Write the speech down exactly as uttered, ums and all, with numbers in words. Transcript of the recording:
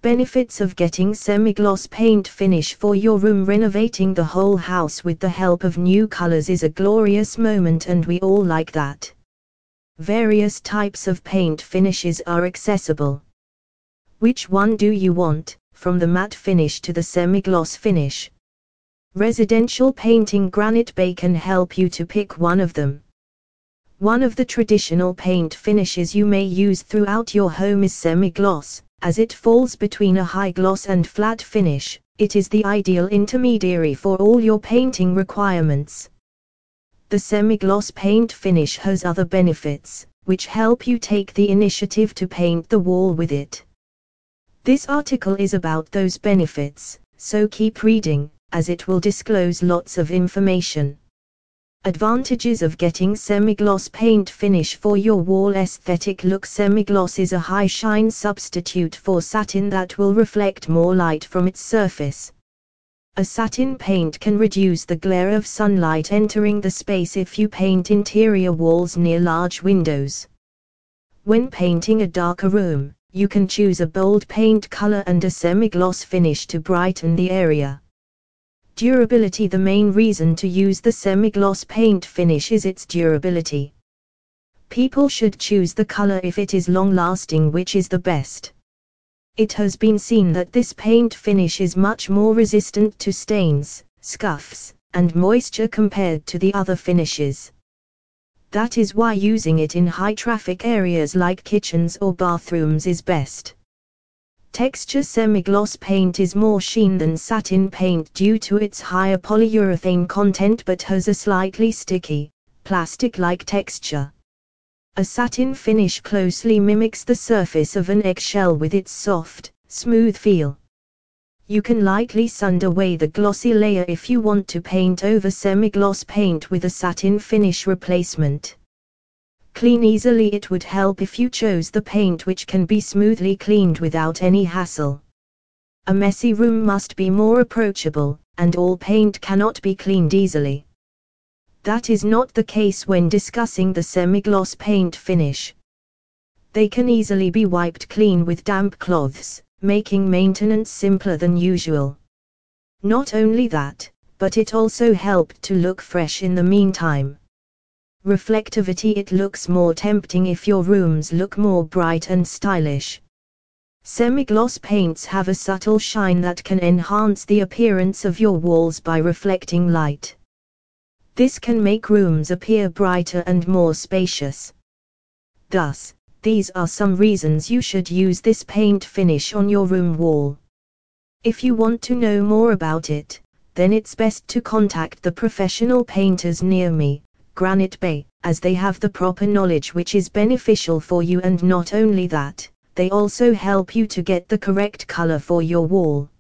Benefits of getting semi-gloss paint finish for your room. Renovating the whole house with the help of new colors is a glorious moment, and we all like that. Various types of paint finishes are accessible. Which one do you want, from the matte finish to the semi-gloss finish? Residential Painting Granite Bay can help you to pick one of them. One of the traditional paint finishes you may use throughout your home is semi-gloss. As it falls between a high gloss and flat finish, it is the ideal intermediary for all your painting requirements. The semi-gloss paint finish has other benefits, which help you take the initiative to paint the wall with it. This article is about those benefits, so keep reading, as it will disclose lots of information. Advantages of getting semi-gloss paint finish for your wall. Aesthetic look. Semi-gloss is a high shine substitute for satin that will reflect more light from its surface. A satin paint can reduce the glare of sunlight entering the space if you paint interior walls near large windows. When painting a darker room, you can choose a bold paint color and a semi-gloss finish to brighten the area. Durability. The main reason to use the semi-gloss paint finish is its durability. People should choose the color if it is long-lasting, which is the best. It has been seen that this paint finish is much more resistant to stains, scuffs, and moisture compared to the other finishes. That is why using it in high-traffic areas like kitchens or bathrooms is best. Texture. Semi-gloss paint is more sheen than satin paint due to its higher polyurethane content, but has a slightly sticky, plastic-like texture. A satin finish closely mimics the surface of an eggshell with its soft, smooth feel. You can lightly sand away the glossy layer if you want to paint over semi-gloss paint with a satin finish replacement. Clean easily. It would help if you chose the paint which can be smoothly cleaned without any hassle. A messy room must be more approachable, and all paint cannot be cleaned easily. That is not the case when discussing the semi-gloss paint finish. They can easily be wiped clean with damp cloths, making maintenance simpler than usual. Not only that, but it also helped to look fresh in the meantime. Reflectivity. It looks more tempting if your rooms look more bright and stylish. Semi-gloss paints have a subtle shine that can enhance the appearance of your walls by reflecting light. This can make rooms appear brighter and more spacious. Thus, these are some reasons you should use this paint finish on your room wall. If you want to know more about it, then it's best to contact the professional painters near me, Granite Bay, as they have the proper knowledge which is beneficial for you, and not only that, they also help you to get the correct color for your wall.